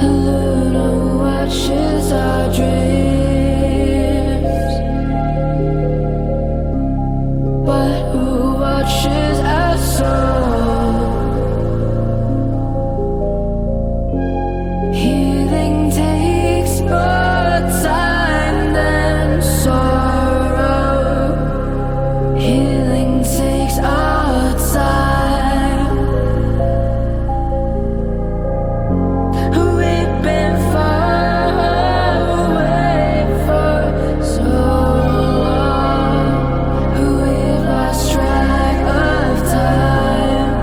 Luna watches our dreams, but who watches our soul? Healing takes more time than sorrow. Healing takes our time. We've been far away for so long. We've lost track of time.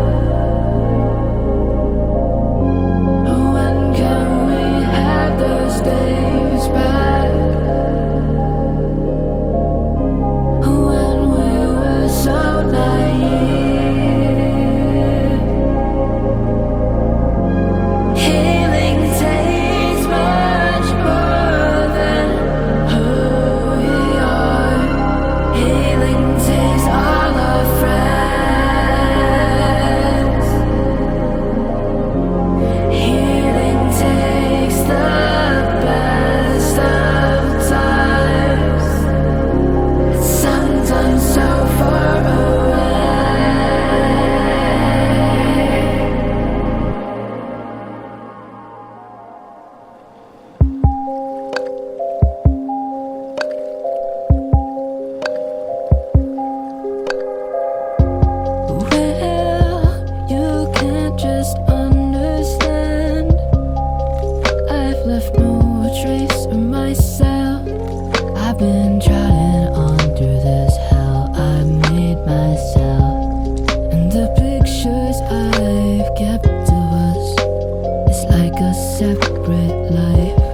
When can we have those days back? When we were so naive. Healing takes much more than who we are. Healing takes all our friends. Healing takes the best of times. Sometimes so far away. Well, you can't just understand. I've left no trace of myself. I've been trotting on through this hell I made myself. And the pictures I've kept of us, it's like a separate life.